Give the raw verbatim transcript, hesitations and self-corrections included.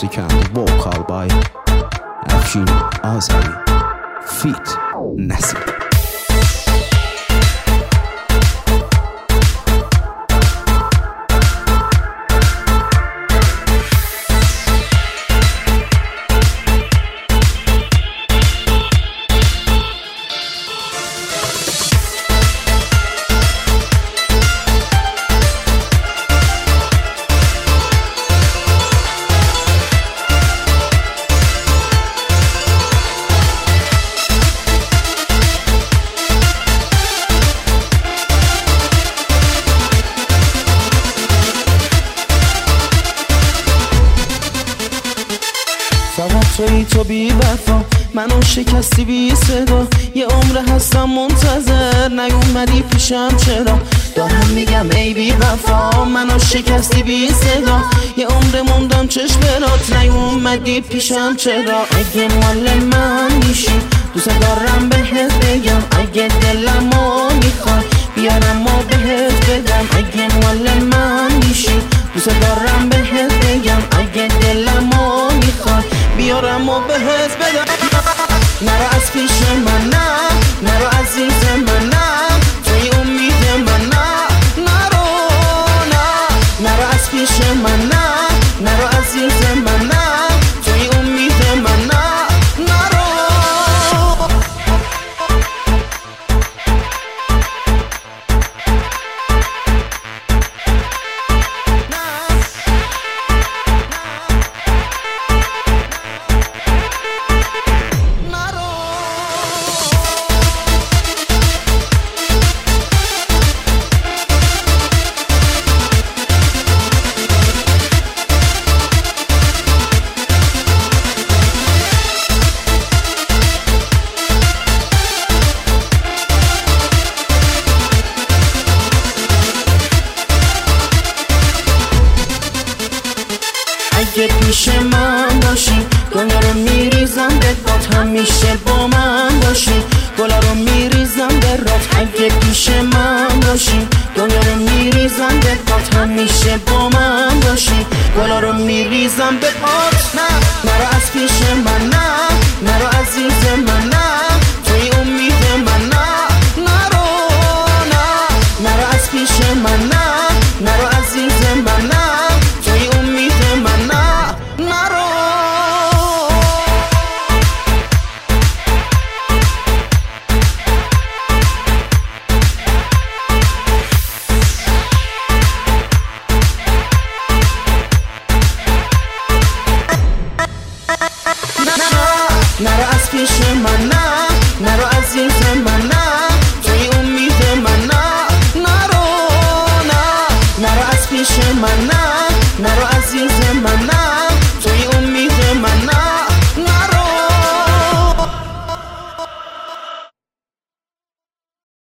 music and the vocal by Afshin Azari feat Nasib. فقط تویی تو بی وفا، منو شکستی بی صدا. یه عمر هستم منتظر نیومدی پیشم چرا؟ دارم میگم ای بی وفا، منو شکستی بی صدا. یه عمر موندم چشمرات نیومدی پیشم چرا؟ اگه مال من میشی دوست دارم بهت بگم، اگه دلمو میخوای بیارم و بهت بدم. اگه مال من میشی دوست دارم بهت بگم، اگه دلمو میخوای بیارم و بهت بدم. نرو از پیش من نه، نرو عزیز من نه، توی امید من نه. نرو نه، نرو از پیش من نه، نرو عزیز من نه، توی امید من نه. نرو اگه پیش من باشی دنیا رو میریزم به باد، همیشه با من باشی گلا رو میریزم به رات. اگه پیش من باشی دنیا رو میریزم به باد، همیشه با من باشی گلا رو میریزم به باد. نه نرو از پیش من نه، نرو عزیز من نه، توی امید من نه. نرو نه، نرو از پیش من نه، نرو عزیز من نه، توی امید من نه. نرو نرو از پیش من نه،